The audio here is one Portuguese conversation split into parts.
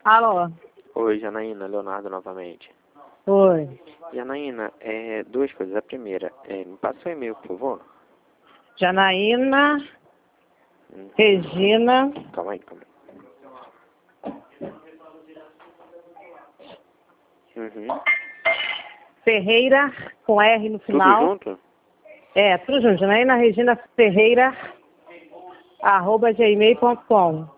Alô? Oi, Janaína, Leonardo novamente. Oi. Janaína, duas coisas. A primeira, me passa o e-mail, por favor. Janaína, Regina, Calma aí. Uhum. Ferreira, com R no Tudo final. junto? É, tudo junto. Janaína Regina Ferreira, @gmail.com.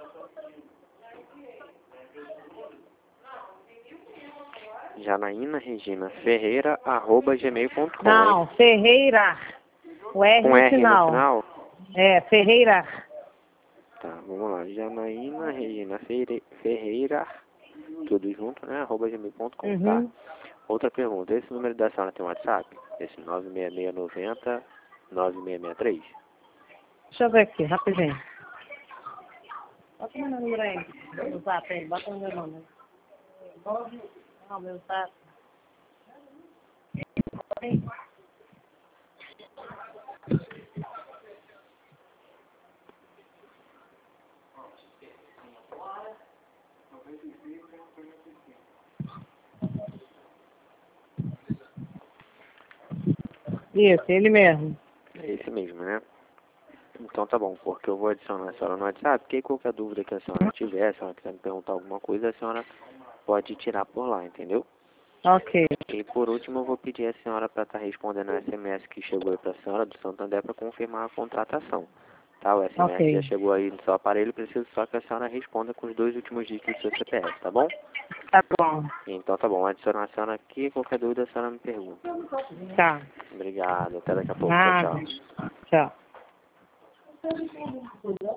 Janaína Regina Ferreira, @gmail.com. Não, Ferreira, o R Com no R final. no final? É, Ferreira. Tá, vamos lá. Janaína Regina Ferreira, tudo junto, né? @gmail.com, tá? Uhum. Outra pergunta, esse número da senhora tem WhatsApp? Esse 96690-9663? Deixa eu ver aqui, rapidinho. Bota o meu número aí. No zap aí, bota o meu número. Não, meu zap. Isso, ele mesmo. É esse mesmo, né? Então tá bom, porque eu vou adicionar a senhora no WhatsApp, porque qualquer dúvida que a senhora tiver, se a senhora quiser me perguntar alguma coisa, a senhora pode tirar por lá, entendeu? Ok. E por último, eu vou pedir a senhora para estar respondendo o SMS que chegou aí para a senhora do Santander para confirmar a contratação. Tá, o SMS Ok. já chegou aí no seu aparelho, preciso só que a senhora responda com os 2 últimos dígitos do seu CPF, tá bom? Tá bom. Então tá bom, vou adicionar a senhora aqui, qualquer dúvida a senhora me pergunta. Tá. Obrigado, até daqui a pouco, Nada. tchau, tchau. Tchau.